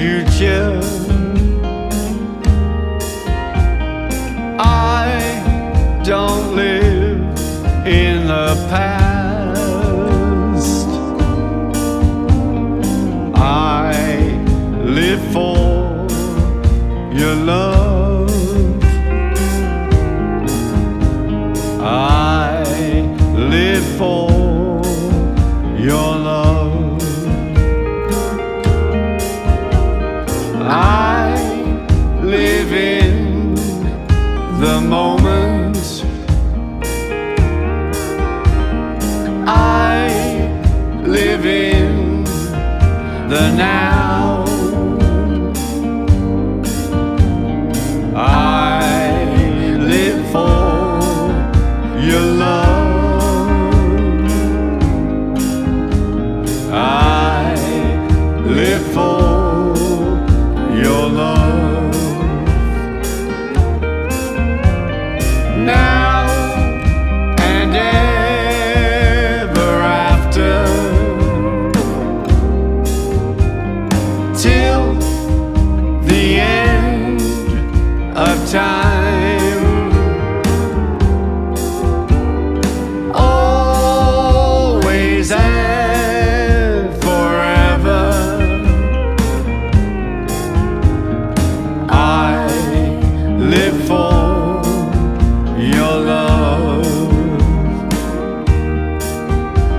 future. I don't live in the past. I live for your love. I live for your love. I live in the moment. I live in the now.